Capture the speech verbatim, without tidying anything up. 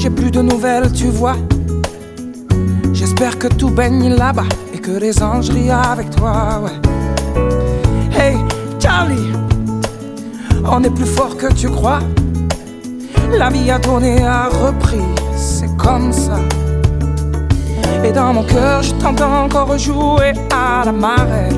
j'ai plus de nouvelles, tu vois. J'espère que tout baigne là-bas et que les anges rient avec toi, ouais. Hey, Charlie, on est plus fort que tu crois. La vie a tourné, a repris, c'est comme ça. Et dans mon cœur, je t'entends encore jouer à la marelle.